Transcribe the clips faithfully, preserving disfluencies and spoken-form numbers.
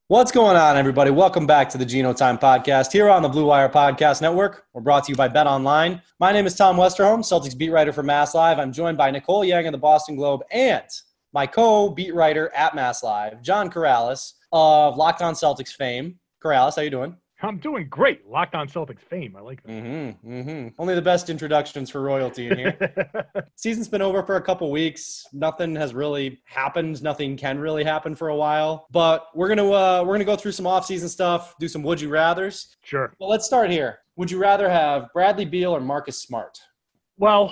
What's going on, everybody? Welcome back to the Geno Time Podcast here on the Blue Wire Podcast Network. We're brought to you by Bet Online. My name is Tom Westerholm, Celtics beat writer for Mass Live. I'm joined by Nicole Yang of the Boston Globe and my co-beat writer at Mass Live, John Corrales of Locked On Celtics fame. Corrales, how you doing? I'm doing great. Locked On Celtics fame. I like that. Mm-hmm, mm-hmm. Only the best introductions for royalty in here. Season's been over for a couple weeks. Nothing has really happened. Nothing can really happen for a while. But we're gonna uh, we're gonna go through some off-season stuff, do some would you rather's. Sure. Well, let's start here. Would you rather have Bradley Beal or Marcus Smart? Well,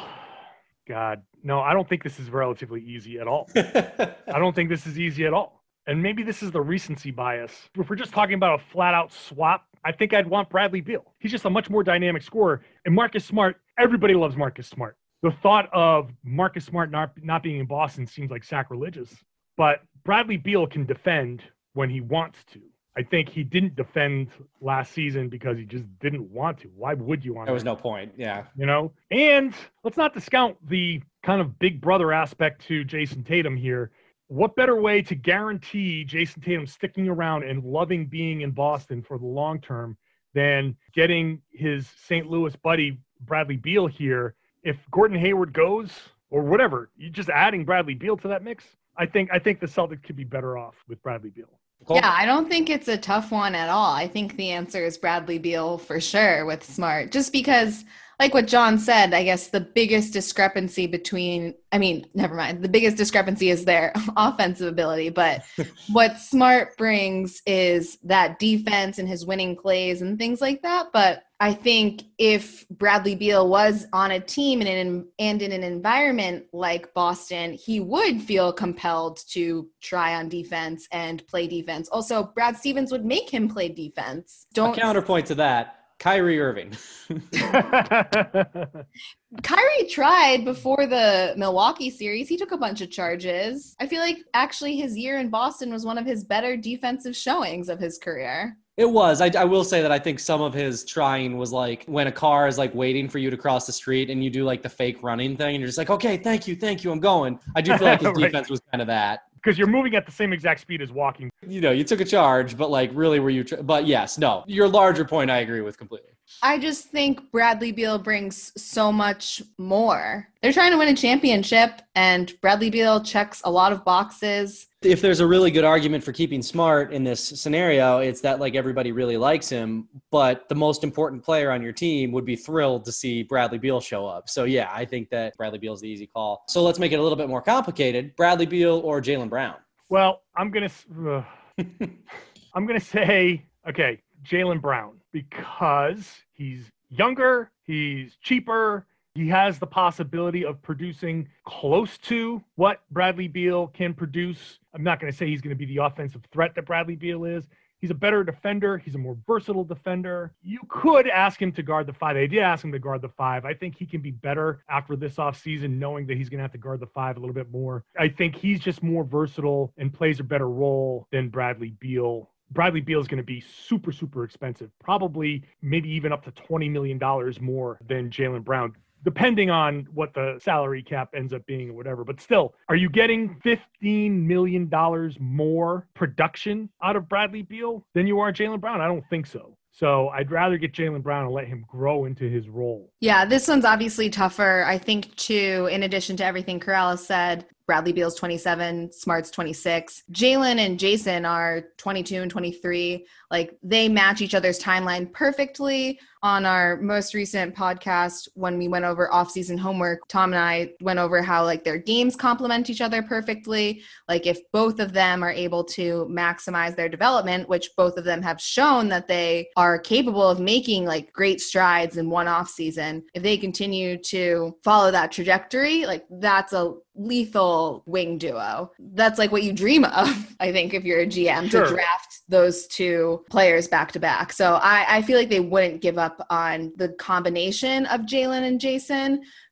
God, no, I don't think this is relatively easy at all. I don't think this is easy at all. And maybe this is the recency bias. If we're just talking about a flat-out swap, I think I'd want Bradley Beal. He's just a much more dynamic scorer. And Marcus Smart, everybody loves Marcus Smart. The thought of Marcus Smart not, not being in Boston seems like sacrilegious. But Bradley Beal can defend when he wants to. I think he didn't defend last season because he just didn't want to. Why would you want to? There was no point, yeah. You know? And let's not discount the kind of big brother aspect to Jason Tatum here. What better way to guarantee Jason Tatum sticking around and loving being in Boston for the long term than getting his Saint Louis buddy Bradley Beal here? If Gordon Hayward goes or whatever, you're just adding Bradley Beal to that mix. I think I think the Celtics could be better off with Bradley Beal. Cool. Yeah, I don't think it's a tough one at all. I think the answer is Bradley Beal for sure with Smart, just because, like what John said, I guess the biggest discrepancy between, I mean, never mind, the biggest discrepancy is their offensive ability, but what Smart brings is that defense and his winning plays and things like that. But I think if Bradley Beal was on a team and in, and in an environment like Boston, he would feel compelled to try on defense and play defense. Also, Brad Stevens would make him play defense. Don't A counterpoint to that. Kyrie Irving. Kyrie tried before the Milwaukee series. He took a bunch of charges. I feel like actually his year in Boston was one of his better defensive showings of his career. It was. I, I will say that I think some of his trying was like when a car is like waiting for you to cross the street and you do like the fake running thing and you're just like, okay, thank you, thank you, I'm going. I do feel like his Right. defense was kind of that. Because you're moving at the same exact speed as walking. You know, you took a charge, but like really were you tr- – but yes, no. Your larger point I agree with completely. I just think Bradley Beal brings so much more. They're trying to win a championship, and Bradley Beal checks a lot of boxes. If there's a really good argument for keeping Smart in this scenario, it's that like everybody really likes him, but the most important player on your team would be thrilled to see Bradley Beal show up. So yeah, I think that Bradley Beal is the easy call. So let's make it a little bit more complicated. Bradley Beal or Jaylen Brown? Well, I'm going to uh, I'm going to say, okay, Jaylen Brown, because he's younger, he's cheaper, he has the possibility of producing close to what Bradley Beal can produce. I'm not going to say he's going to be the offensive threat that Bradley Beal is. He's a better defender. He's a more versatile defender. You could ask him to guard the five. They did ask him to guard the five. I think he can be better after this offseason, knowing that he's going to have to guard the five a little bit more. I think he's just more versatile and plays a better role than Bradley Beal. Bradley Beal is going to be super, super expensive, probably maybe even up to twenty million dollars more than Jaylen Brown, depending on what the salary cap ends up being or whatever. But still, are you getting fifteen million dollars more production out of Bradley Beal than you are Jaylen Brown? I don't think so. So I'd rather get Jaylen Brown and let him grow into his role. Yeah, this one's obviously tougher. I think, too, in addition to everything Corrales said, Bradley Beal's twenty-seven, Smart's twenty-six. Jaylen and Jason are twenty-two and twenty-three. Like, they match each other's timeline perfectly. On our most recent podcast, when we went over off-season homework, Tom and I went over how, like, their games complement each other perfectly. Like, if both of them are able to maximize their development, which both of them have shown that they are capable of making, like, great strides in one off-season, if they continue to follow that trajectory, like, that's a lethal wing duo. That's like what you dream of, I think, if you're a G M, Sure. to draft those two players back to back. So I, I feel like they wouldn't give up on the combination of Jaylen and Jason,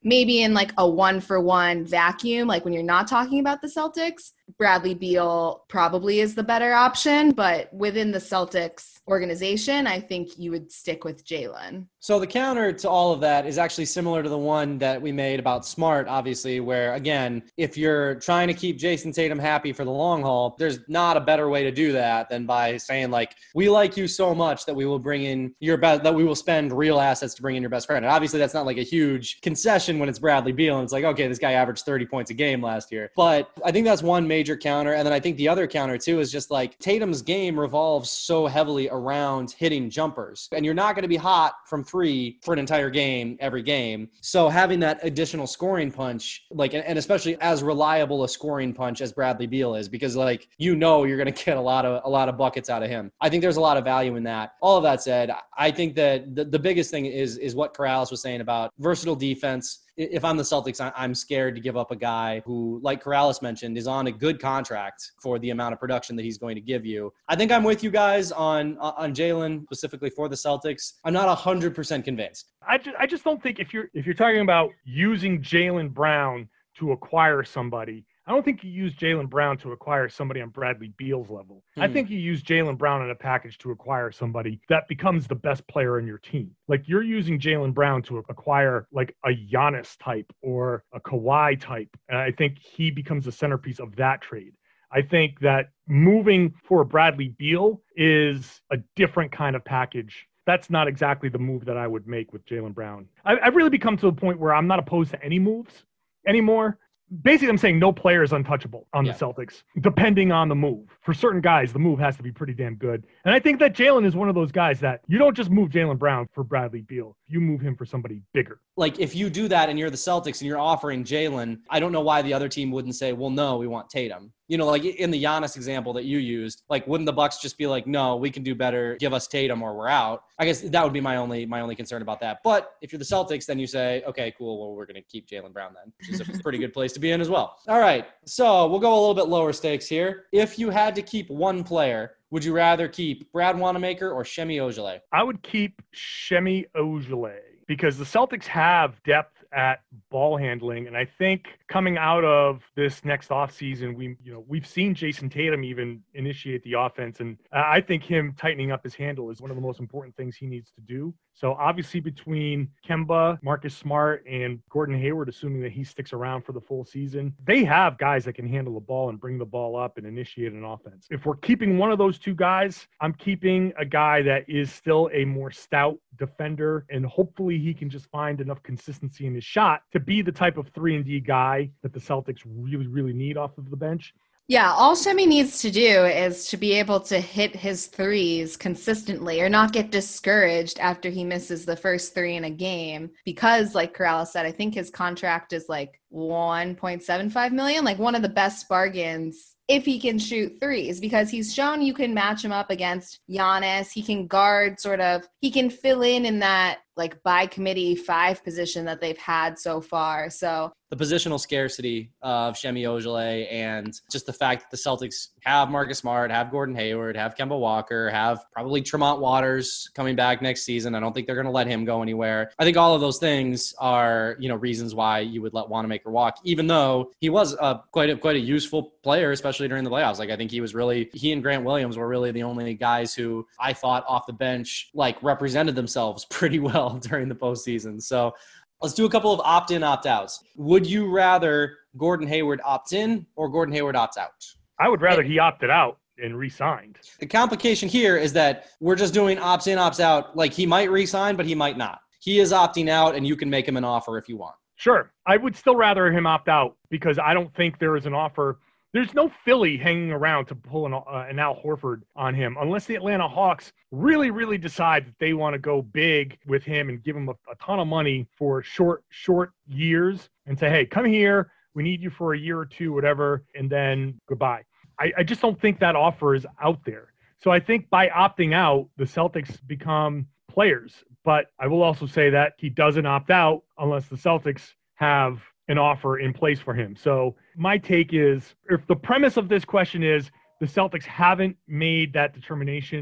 maybe in like a one for one vacuum, like when you're not talking about the Celtics, Bradley Beal probably is the better option, but within the Celtics organization, I think you would stick with Jaylen. So the counter to all of that is actually similar to the one that we made about Smart, obviously, where, again, if you're trying to keep Jason Tatum happy for the long haul, there's not a better way to do that than by saying, like, we like you so much that we will bring in your best, that we will spend real assets to bring in your best friend. And obviously that's not like a huge concession when it's Bradley Beal and it's like, okay, this guy averaged thirty points a game last year. But I think that's one major counter. And then I think the other counter too is just like Tatum's game revolves so heavily around hitting jumpers, and you're not going to be hot from three for an entire game every game. So having that additional scoring punch, like, and especially as reliable a scoring punch as Bradley Beal is, because like, you know, you're going to get a lot of, a lot of buckets out of him. I think there's a lot of value in that. All of that said, I think that the, the biggest thing is, is what Corrales was saying about versatile defense. If I'm the Celtics, I'm scared to give up a guy who, like Corrales mentioned, is on a good contract for the amount of production that he's going to give you. I think I'm with you guys on on Jaylen, specifically for the Celtics. I'm not one hundred percent convinced. I just, I just don't think if you're if you're talking about using Jaylen Brown to acquire somebody, I don't think you use Jaylen Brown to acquire somebody on Bradley Beal's level. Hmm. I think you use Jaylen Brown in a package to acquire somebody that becomes the best player in your team. Like, you're using Jaylen Brown to acquire like a Giannis type or a Kawhi type. And I think he becomes the centerpiece of that trade. I think that moving for Bradley Beal is a different kind of package. That's not exactly the move that I would make with Jaylen Brown. I, I've really become to the point where I'm not opposed to any moves anymore. Basically, I'm saying no player is untouchable on yeah. the Celtics, depending on the move. For certain guys, the move has to be pretty damn good. And I think that Jaylen is one of those guys that you don't just move Jaylen Brown for Bradley Beal. You move him for somebody bigger. Like, if you do that and you're the Celtics and you're offering Jaylen, I don't know why the other team wouldn't say, well, no, we want Tatum. You know, like in the Giannis example that you used, like, wouldn't the Bucks just be like, no, we can do better, give us Tatum or we're out? I guess that would be my only my only concern about that. But if you're the Celtics, then you say, okay, cool, well, we're going to keep Jaylen Brown then, which is a pretty good place to be in as well. All right, so we'll go a little bit lower stakes here. If you had to keep one player, would you rather keep Brad Wanamaker or Semi Ojeleye? I would keep Semi Ojeleye because the Celtics have depth at ball handling. And I think coming out of this next offseason, we, you know, we've seen Jason Tatum even initiate the offense. And I think him tightening up his handle is one of the most important things he needs to do. So obviously between Kemba, Marcus Smart, and Gordon Hayward, assuming that he sticks around for the full season, they have guys that can handle the ball and bring the ball up and initiate an offense. If we're keeping one of those two guys, I'm keeping a guy that is still a more stout defender, and hopefully he can just find enough consistency in his shot to be the type of three and D guy that the Celtics really, really need off of the bench. Yeah, all Shemi needs to do is to be able to hit his threes consistently or not get discouraged after he misses the first three in a game. Because, like Corrales said, I think his contract is like one point seven five million, like one of the best bargains if he can shoot threes, because he's shown you can match him up against Giannis. He can guard sort of, he can fill in in that like by committee five position that they've had so far. So the positional scarcity of Semi Ojeleye and just the fact that the Celtics have Marcus Smart, have Gordon Hayward, have Kemba Walker, have probably Tremont Waters coming back next season. I don't think they're going to let him go anywhere. I think all of those things are, you know, reasons why you would let Wanamaker walk, even though he was a, quite a, quite a useful player, especially during the playoffs. Like, I think he was really, he and Grant Williams were really the only guys who I thought off the bench, like, represented themselves pretty well during the postseason. So let's do a couple of opt-in, opt-outs. Would you rather Gordon Hayward opt in or Gordon Hayward opt out? I would rather he opted out and re-signed. The complication here is that we're just doing opts in, opts out. Like, he might re-sign, but he might not. He is opting out, and you can make him an offer if you want. Sure. I would still rather him opt out because I don't think there is an offer. There's no Philly hanging around to pull an, uh, an Al Horford on him unless the Atlanta Hawks really, really decide that they want to go big with him and give him a, a ton of money for short, short years and say, hey, come here. We need you for a year or two, whatever, and then goodbye. I, I just don't think that offer is out there. So I think by opting out, the Celtics become players. But I will also say that he doesn't opt out unless the Celtics have an offer in place for him. So my take is, if the premise of this question is the Celtics haven't made that determination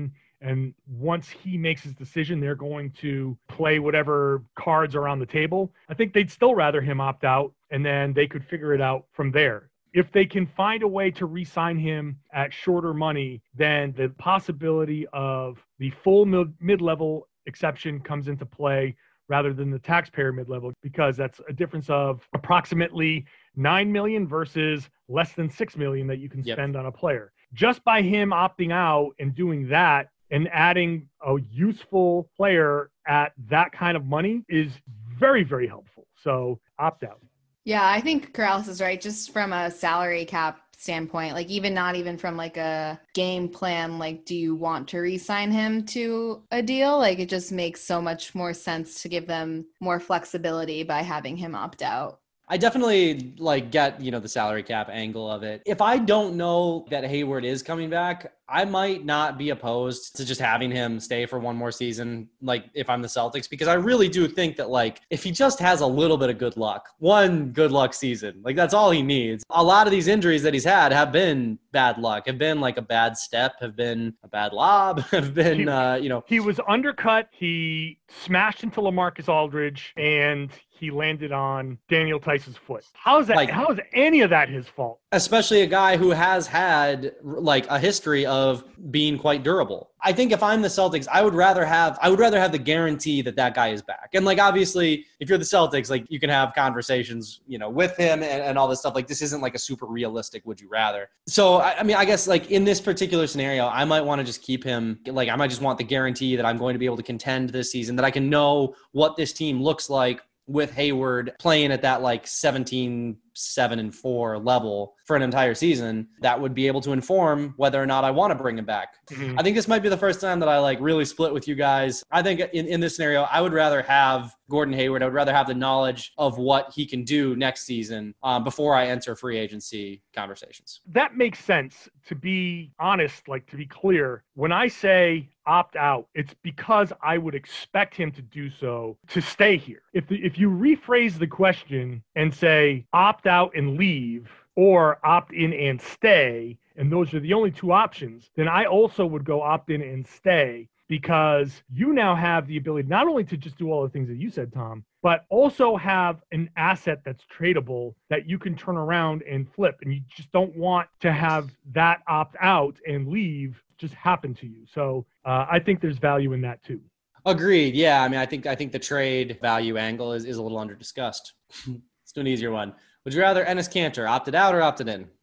And once he makes his decision, they're going to play whatever cards are on the table. I think they'd still rather him opt out, and then they could figure it out from there. If they can find a way to re-sign him at shorter money, then the possibility of the full mid-level exception comes into play rather than the taxpayer mid-level, because that's a difference of approximately nine million dollars versus less than six million dollars that you can Yep. spend on a player. Just by him opting out and doing that and adding a useful player at that kind of money is very, very helpful. So opt out. Yeah, I think Corrales is right. Just from a salary cap standpoint, like even not even from like a game plan, like do you want to re-sign him to a deal? Like it just makes so much more sense to give them more flexibility by having him opt out. I definitely like get, you know, the salary cap angle of it. If I don't know that Hayward is coming back, I might not be opposed to just having him stay for one more season, like if I'm the Celtics, because I really do think that like if he just has a little bit of good luck, one good luck season, like that's all he needs. A lot of these injuries that he's had have been bad luck, have been like a bad step, have been a bad lob, have been, He- uh, you know, He was undercut. He smashed into LaMarcus Aldridge, and he landed on Daniel Tice's foot. How is that? Like- how is any of that his fault? especially a guy who has had like a history of being quite durable. I think if I'm the Celtics, I would rather have, I would rather have the guarantee that that guy is back. And like, obviously if you're the Celtics, like you can have conversations, you know, with him and, and all this stuff. Like this isn't like a super realistic, would you rather? So, I, I mean, I guess like in this particular scenario, I might want to just keep him. Like, I might just want the guarantee that I'm going to be able to contend this season, that I can know what this team looks like with Hayward playing at that like seventeen, seven and four level for an entire season, that would be able to inform whether or not I want to bring him back. Mhm. I think this might be the first time that I like really split with you guys. I think in, in this scenario, I would rather have Gordon Hayward. I would rather have the knowledge of what he can do next season um, before I enter free agency conversations. That makes sense. To be honest, like to be clear, when I say opt out, it's because I would expect him to do so to stay here. If the, if you rephrase the question and say opt out and leave, or opt in and stay, and those are the only two options, then I also would go opt in and stay, because you now have the ability not only to just do all the things that you said, Tom, but also have an asset that's tradable that you can turn around and flip. And you just don't want to have that opt out and leave just happen to you. So uh, I think there's value in that too. Agreed. Yeah. I mean, I think, I think the trade value angle is, is a little under discussed. Let's do an easier one. Would you rather Enes Kanter opted out or opted in?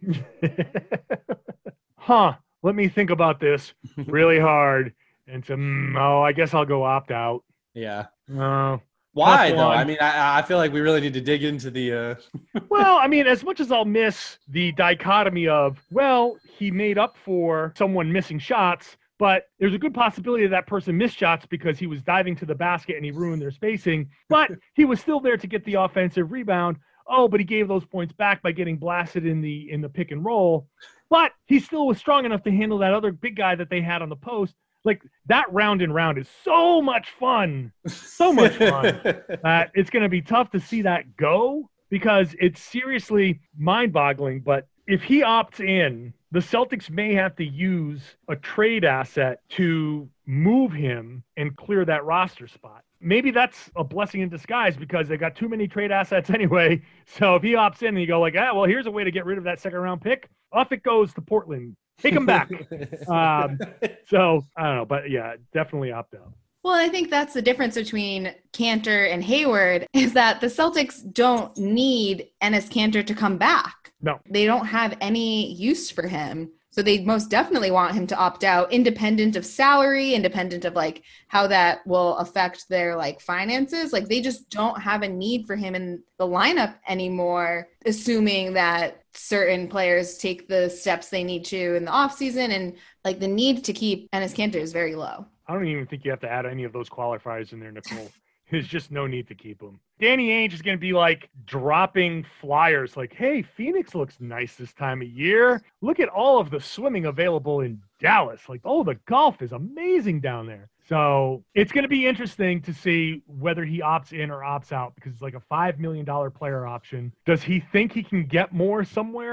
Huh. Let me think about this really hard. And so, mm, oh, I guess I'll go opt out. Yeah. Uh, Why Tough though? one. I mean, I, I feel like we really need to dig into the, uh, well, I mean, as much as I'll miss the dichotomy of, well, he made up for someone missing shots, but there's a good possibility that person missed shots because he was diving to the basket and he ruined their spacing, but he was still there to get the offensive rebound. Oh, but he gave those points back by getting blasted in the in the pick and roll. But he still was strong enough to handle that other big guy that they had on the post. Like that round and round is so much fun, so much fun that it's going to be tough to see that go, because it's seriously mind-boggling. But if he opts in, the Celtics may have to use a trade asset to move him and clear that roster spot. Maybe that's a blessing in disguise because they got too many trade assets anyway. So if he opts in and you go like, ah, well, here's a way to get rid of that second round pick. Off it goes to Portland. Take him back. um, so I don't know, but yeah, definitely opt out. Well, I think that's the difference between Cantor and Hayward, is that the Celtics don't need Enes Kanter to come back. No. They don't have any use for him. So they most definitely want him to opt out, independent of salary, independent of like how that will affect their like finances. Like they just don't have a need for him in the lineup anymore, assuming that certain players take the steps they need to in the offseason, and like the need to keep Enes Kanter is very low. I don't even think you have to add any of those qualifiers in there, Nicole. There's just no need to keep him. Danny Ainge is going to be like dropping flyers like, hey, Phoenix looks nice this time of year. Look at all of the swimming available in Dallas. Like, oh, the golf is amazing down there. So it's going to be interesting to see whether he opts in or opts out, because it's like a five million dollars player option. Does he think he can get more somewhere?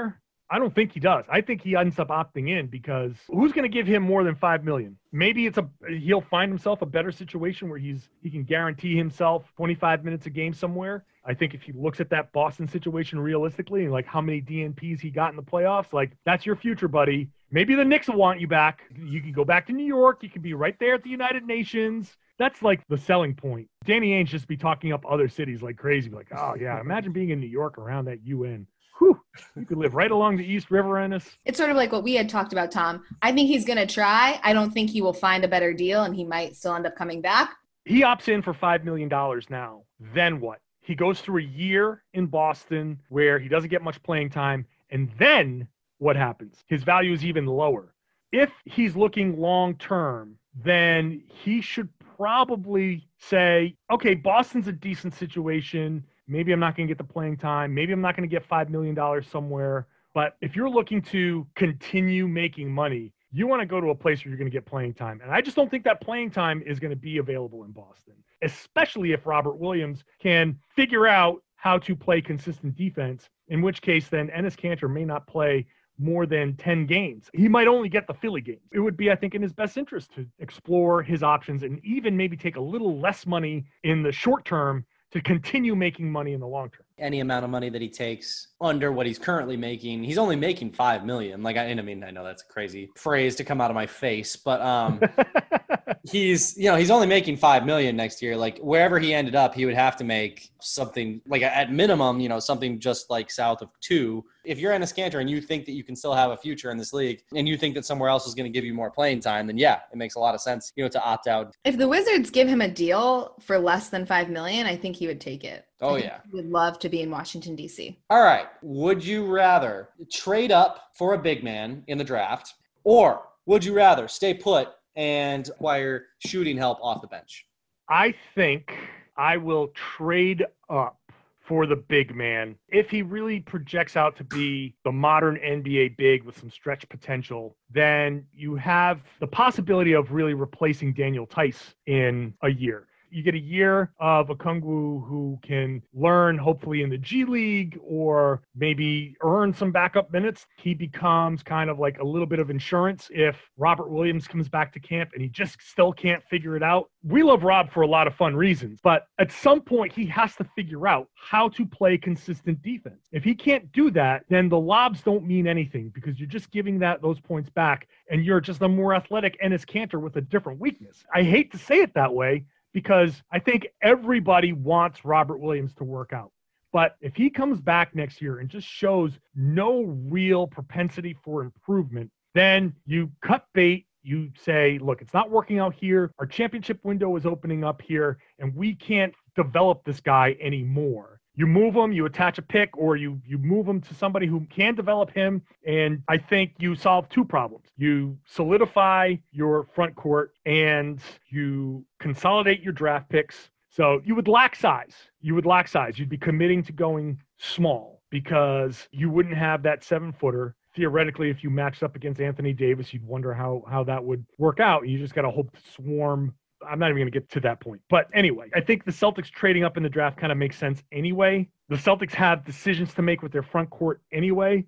I don't think he does. I think he ends up opting in because who's going to give him more than five million dollars? Maybe it's a he'll find himself a better situation where he's he can guarantee himself twenty-five minutes a game somewhere. I think if he looks at that Boston situation realistically and like how many D N Ps he got in the playoffs, like that's your future, buddy. Maybe the Knicks will want you back. You can go back to New York. You can be right there at the United Nations. That's like the selling point. Danny Ainge just be talking up other cities like crazy. Like, oh yeah, imagine being in New York around that U N. Whew, you could live right along the East River, Ennis. It's sort of like what we had talked about, Tom. I think he's going to try. I don't think he will find a better deal, and he might still end up coming back. He opts in for five million dollars now. Then what? He goes through a year in Boston where he doesn't get much playing time, and then what happens? His value is even lower. If he's looking long-term, then he should probably say, okay, Boston's a decent situation. Maybe I'm not going to get the playing time. Maybe I'm not going to get five million dollars somewhere. But if you're looking to continue making money, you want to go to a place where you're going to get playing time. And I just don't think that playing time is going to be available in Boston, especially if Robert Williams can figure out how to play consistent defense, in which case then Enes Kanter may not play more than ten games. He might only get the Philly games. It would be, I think, in his best interest to explore his options and even maybe take a little less money in the short term to continue making money in the long term. Any amount of money that he takes under what he's currently making, he's only making five million. Like, I, and I mean, I know that's a crazy phrase to come out of my face, but um, he's, you know, he's only making five million next year. Like, wherever he ended up, he would have to make something like at minimum, you know, something just like south of two. If you're Enes Kanter and you think that you can still have a future in this league and you think that somewhere else is going to give you more playing time, then yeah, it makes a lot of sense, you know, to opt out. If the Wizards give him a deal for less than five million dollars, I think he would take it. Oh, yeah. He would love to be in Washington, D C. All right. Would you rather trade up for a big man in the draft, or would you rather stay put and acquire shooting help off the bench? I think I will trade up for the big man. If he really projects out to be the modern N B A big with some stretch potential, then you have the possibility of really replacing Daniel Tice in a year. You get a year of Okongwu who can learn, hopefully, in the G League or maybe earn some backup minutes. He becomes kind of like a little bit of insurance if Robert Williams comes back to camp and he just still can't figure it out. We love Rob for a lot of fun reasons, but at some point he has to figure out how to play consistent defense. If he can't do that, then the lobs don't mean anything because you're just giving that those points back and you're just a more athletic Enes Kanter with a different weakness. I hate to say it that way, because I think everybody wants Robert Williams to work out. But if he comes back next year and just shows no real propensity for improvement, then you cut bait. You say, look, it's not working out here. Our championship window is opening up here, and we can't develop this guy anymore. You move him, you attach a pick, or you you move him to somebody who can develop him, and I think you solve two problems. You solidify your front court, and you consolidate your draft picks. So you would lack size. You would lack size. You'd be committing to going small because you wouldn't have that seven-footer. Theoretically, if you matched up against Anthony Davis, you'd wonder how how that would work out. You just got to hope to swarm. I'm not even going to get to that point. But anyway, I think the Celtics trading up in the draft kind of makes sense anyway. The Celtics have decisions to make with their front court anyway.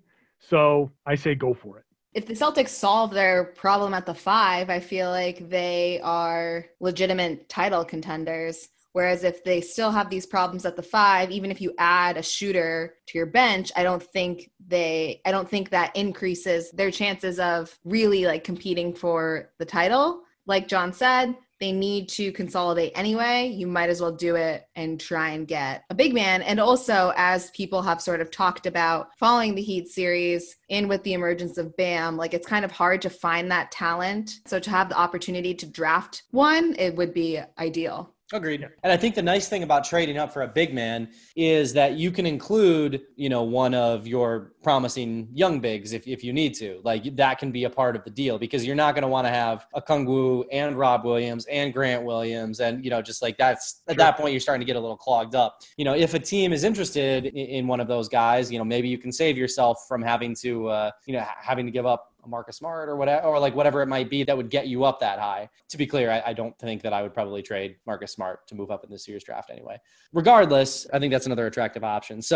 So I say go for it. If the Celtics solve their problem at the five, I feel like they are legitimate title contenders. Whereas if they still have these problems at the five, even if you add a shooter to your bench, I don't think they, I don't think that increases their chances of really like competing for the title. Like John said, they need to consolidate anyway. You might as well do it and try and get a big man. And also, as people have sort of talked about following the Heat series and with the emergence of Bam, like it's kind of hard to find that talent. So to have the opportunity to draft one, it would be ideal. Agreed. And I think the nice thing about trading up for a big man is that you can include, you know, one of your promising young bigs if, if you need to. Like that can be a part of the deal because you're not going to want to have Okongwu and Rob Williams and Grant Williams. And, you know, just like that's at sure. that point, you're starting to get a little clogged up. You know, if a team is interested in, in one of those guys, you know, maybe you can save yourself from having to, uh, you know, having to give up a Marcus Smart or whatever, or like whatever it might be that would get you up that high. To be clear, I, I don't think that I would probably trade Marcus Smart to move up in this year's draft anyway. Regardless, I think that's another attractive option. So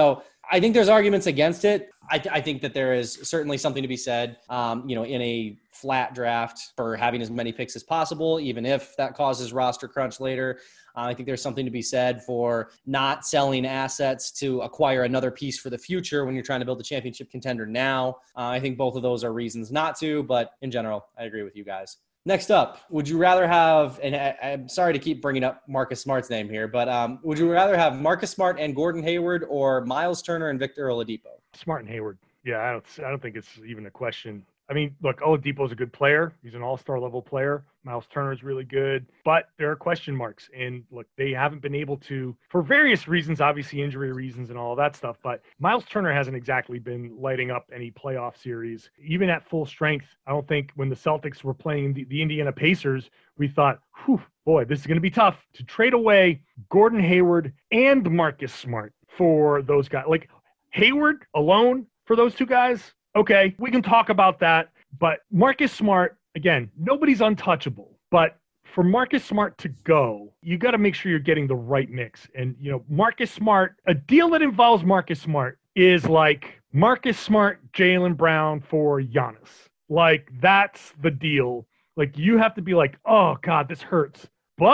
I think there's arguments against it. I, th- I think that there is certainly something to be said, um, you know, in a flat draft for having as many picks as possible, even if that causes roster crunch later. Uh, I think there's something to be said for not selling assets to acquire another piece for the future when you're trying to build a championship contender now. Uh, I think both of those are reasons not to, but in general, I agree with you guys. Next up, would you rather have, and I, I'm sorry to keep bringing up Marcus Smart's name here, but um, would you rather have Marcus Smart and Gordon Hayward or Miles Turner and Victor Oladipo? Smart and Hayward. Yeah, I don't, I don't think it's even a question. I mean, look, Oladipo's a good player. He's an all-star level player. Miles Turner is really good, but there are question marks. And look, they haven't been able to, for various reasons, obviously injury reasons and all of that stuff, but Miles Turner hasn't exactly been lighting up any playoff series. Even at full strength, I don't think when the Celtics were playing the, the Indiana Pacers, we thought, whew, boy, this is going to be tough to trade away Gordon Hayward and Marcus Smart for those guys. Like Hayward alone for those two guys, okay, we can talk about that, but Marcus Smart, again, nobody's untouchable, but for Marcus Smart to go, you got to make sure you're getting the right mix. And, you know, Marcus Smart, a deal that involves Marcus Smart is like Marcus Smart, Jaylen Brown for Giannis. Like, that's the deal. Like, you have to be like, oh, God, this hurts,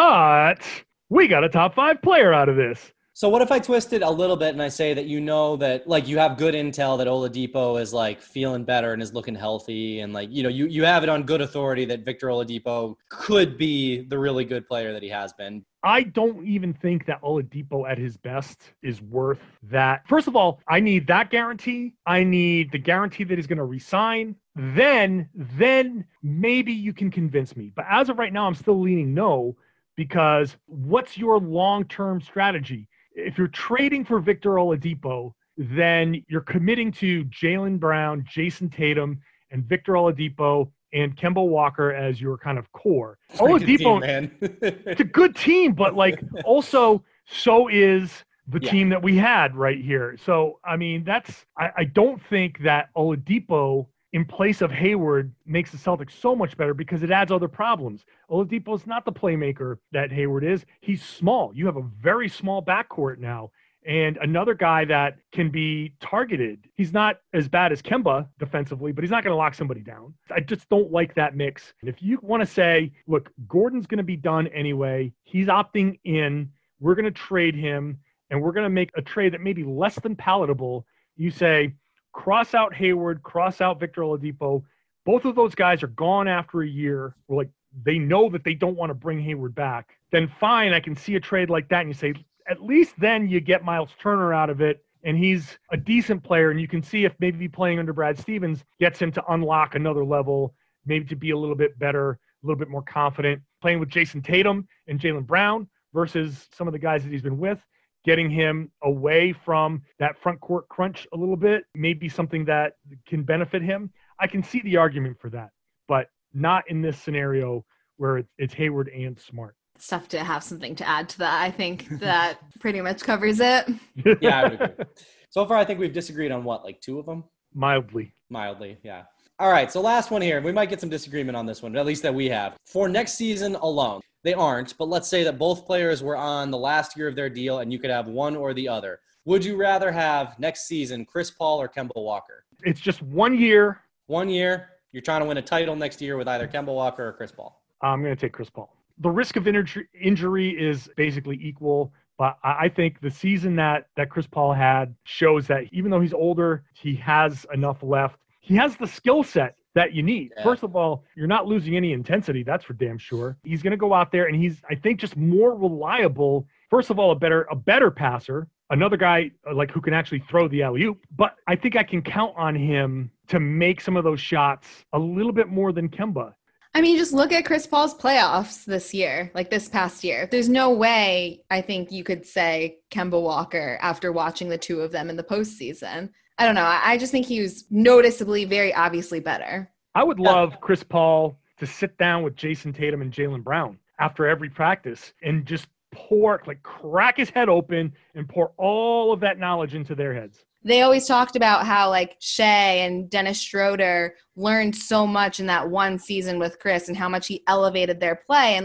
but we got a top five player out of this. So what if I twist it a little bit and I say that you know that, like, you have good intel that Oladipo is, like, feeling better and is looking healthy and, like, you know, you, you have it on good authority that Victor Oladipo could be the really good player that he has been. I don't even think that Oladipo at his best is worth that. First of all, I need that guarantee. I need the guarantee that he's going to resign. Then, then maybe you can convince me. But as of right now, I'm still leaning no, because what's your long-term strategy? If you're trading for Victor Oladipo, then you're committing to Jaylen Brown, Jason Tatum, and Victor Oladipo and Kemba Walker as your kind of core. Oladipo, team, man. It's a good team, but like also so is the yeah. team that we had right here. So, I mean, that's, I, I don't think that Oladipo in place of Hayward makes the Celtics so much better because it adds other problems. Oladipo is not the playmaker that Hayward is. He's small. You have a very small backcourt now. And another guy that can be targeted. He's not as bad as Kemba defensively, but he's not going to lock somebody down. I just don't like that mix. And if you want to say, look, Gordon's going to be done anyway. He's opting in. We're going to trade him, and we're going to make a trade that may be less than palatable. You say, cross out Hayward, cross out Victor Oladipo. Both of those guys are gone after a year. We're like, they know that they don't want to bring Hayward back. Then fine, I can see a trade like that. And you say, at least then you get Miles Turner out of it. And he's a decent player. And you can see if maybe playing under Brad Stevens gets him to unlock another level, maybe to be a little bit better, a little bit more confident. Playing with Jason Tatum and Jaylen Brown versus some of the guys that he's been with, getting him away from that front court crunch a little bit, maybe something that can benefit him. I can see the argument for that, but not in this scenario where it's Hayward and Smart. It's tough to have something to add to that. I think that pretty much covers it. Yeah, I would agree. So far, I think we've disagreed on what, like two of them? Mildly. Mildly, yeah. All right, so last one here. We might get some disagreement on this one, at least that we have. For next season alone, they aren't, but let's say that both players were on the last year of their deal and you could have one or the other. Would you rather have next season Chris Paul or Kemba Walker? It's just one year. One year. You're trying to win a title next year with either Kemba Walker or Chris Paul. I'm going to take Chris Paul. The risk of injury is basically equal, but I think the season that, that Chris Paul had shows that even though he's older, he has enough left. He has the skill set that you need. Yeah. First of all, you're not losing any intensity. That's for damn sure. He's going to go out there and he's, I think, just more reliable. First of all, a better, a better passer, another guy like who can actually throw the alley-oop. But I think I can count on him to make some of those shots a little bit more than Kemba. I mean, just look at Chris Paul's playoffs this year, like this past year. There's no way I think you could say Kemba Walker after watching the two of them in the postseason. I don't know. I just think he was noticeably, very obviously better. I would love Chris Paul to sit down with Jason Tatum and Jaylen Brown after every practice and just pour, like crack his head open and pour all of that knowledge into their heads. They always talked about how like Shea and Dennis Schroeder learned so much in that one season with Chris and how much he elevated their play. And like,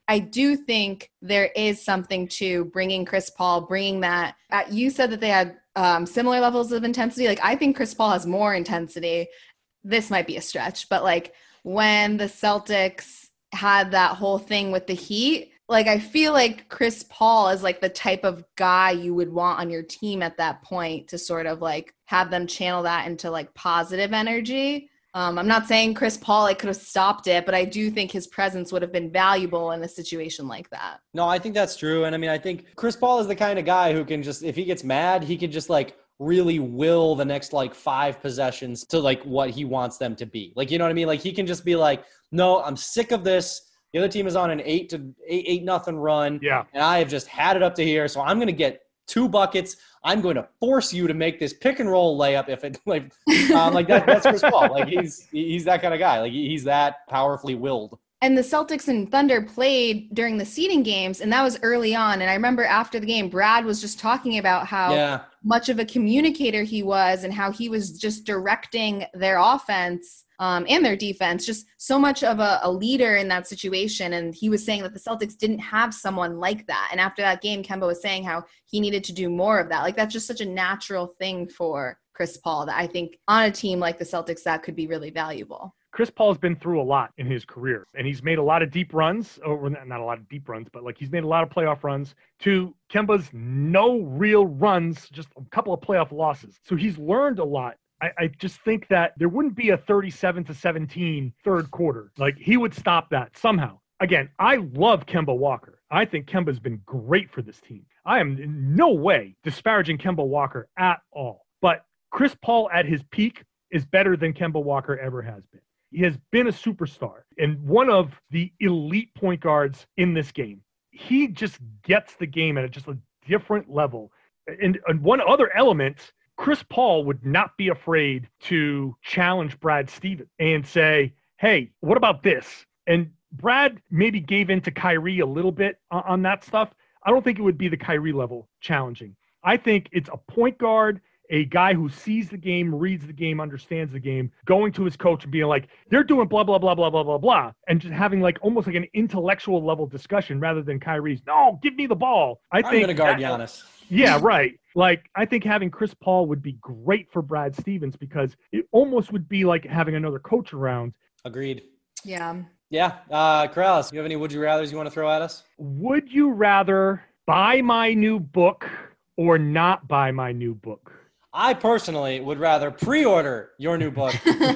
I do think there is something to bringing Chris Paul, bringing that. Uh, you said that they had um, similar levels of intensity. Like, I think Chris Paul has more intensity. This might be a stretch, but like when the Celtics had that whole thing with the Heat, like I feel like Chris Paul is like the type of guy you would want on your team at that point to sort of like have them channel that into like positive energy. Um, I'm not saying Chris Paul like could have stopped it, but I do think his presence would have been valuable in a situation like that. No, I think that's true. And I mean, I think Chris Paul is the kind of guy who can just, if he gets mad, he can just like really will the next like five possessions to like what he wants them to be. Like, you know what I mean? Like he can just be like, no, I'm sick of this. The other team is on an eight to eight, eight nothing run. Yeah. And I have just had it up to here. So I'm going to get two buckets. I'm going to force you to make this pick and roll layup. If it like, um, like that, that's Chris Paul. Like he's, he's that kind of guy. Like he's that powerfully willed. And the Celtics and Thunder played during the seeding games, and that was early on. And I remember after the game, Brad was just talking about how yeah. much of a communicator he was and how he was just directing their offense um, and their defense, just so much of a, a leader in that situation. And he was saying that the Celtics didn't have someone like that. And after that game, Kemba was saying how he needed to do more of that. Like that's just such a natural thing for Chris Paul that I think on a team like the Celtics, that could be really valuable. Chris Paul has been through a lot in his career, and he's made a lot of deep runs, or not a lot of deep runs, but like he's made a lot of playoff runs to Kemba's no real runs, just a couple of playoff losses. So he's learned a lot. I, I just think that there wouldn't be a thirty-seven to seventeen third quarter. Like he would stop that somehow. Again, I love Kemba Walker. I think Kemba's been great for this team. I am in no way disparaging Kemba Walker at all. But Chris Paul at his peak is better than Kemba Walker ever has been. He has been a superstar and one of the elite point guards in this game. He just gets the game at a, just a different level. And, and one other element, Chris Paul would not be afraid to challenge Brad Stevens and say, hey, what about this? And Brad maybe gave in to Kyrie a little bit on, on that stuff. I don't think it would be the Kyrie level challenging. I think it's a point guard, a guy who sees the game, reads the game, understands the game, going to his coach and being like, they're doing blah, blah, blah, blah, blah, blah, blah, and just having like almost like an intellectual level discussion rather than Kyrie's, no, give me the ball. I I'm think going to guard that, Giannis. Yeah, right. Like, I think having Chris Paul would be great for Brad Stevens because it almost would be like having another coach around. Agreed. Yeah. Yeah. Uh, Corrales, you have any would you rathers you want to throw at us? Would you rather buy my new book or not buy my new book? I personally would rather pre-order your new book.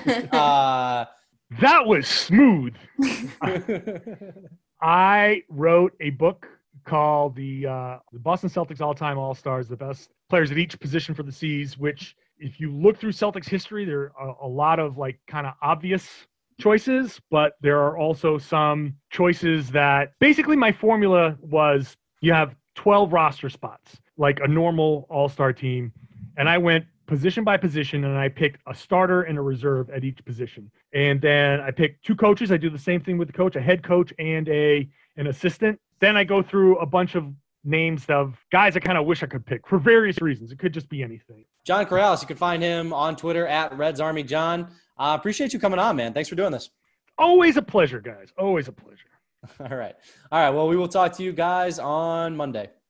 uh, that was smooth. I wrote a book called the, uh, the Boston Celtics All-Time All-Stars, the best players at each position for the C's, which if you look through Celtics history, there are a, a lot of like kind of obvious choices, but there are also some choices that basically my formula was you have twelve roster spots, like a normal all-star team. And I went position by position, and I picked a starter and a reserve at each position. And then I picked two coaches. I do the same thing with the coach, a head coach and a an assistant. Then I go through a bunch of names of guys I kind of wish I could pick for various reasons. It could just be anything. John Corrales, you can find him on Twitter at Reds Army John. Uh, appreciate you coming on, man. Thanks for doing this. Always a pleasure, guys. Always a pleasure. All right. All right. Well, we will talk to you guys on Monday.